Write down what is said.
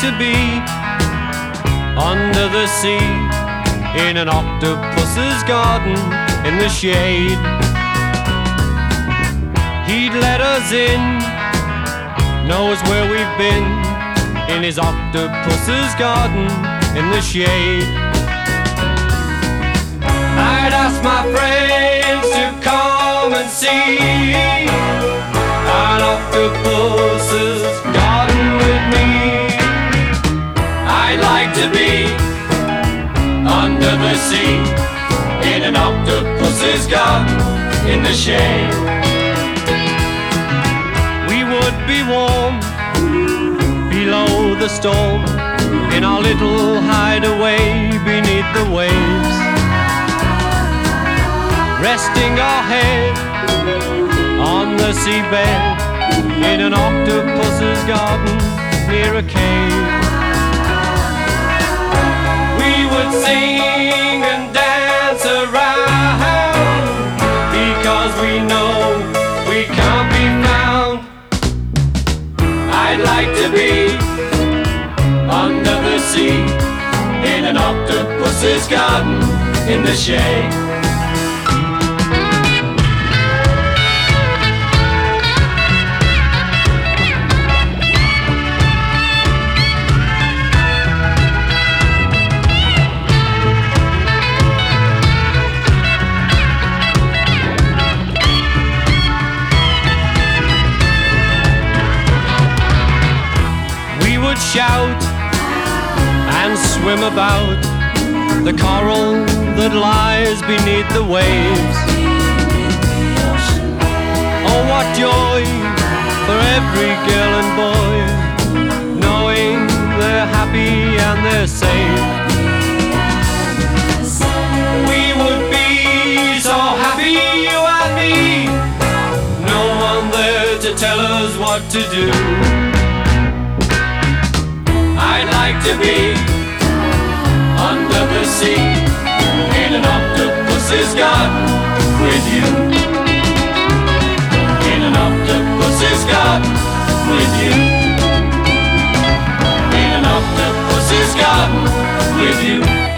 to be under the sea, in an octopus's garden in the shade. He'd let us in, knows where we've been, in his octopus's garden in the shade. I'd ask my friends to come and see an octopus's garden with me. I'd like to be under the sea, in an octopus's garden in the shade. We would be warm below the storm, in our little hideaway beneath the waves, resting our head on the seabed, in an octopus's garden near a cave. We would sing and dance around, because we know we can't be found. I'd like to be under the sea, in an octopus's garden in the shade. Shout and swim about the coral that lies beneath the waves. Oh, what joy for every girl and boy, knowing they're happy and they're safe. We would be so happy, you and me, no one there to tell us what to do. I'd like to be under the sea, in an octopus's garden with you, in an octopus's garden with you, in an octopus's garden with you.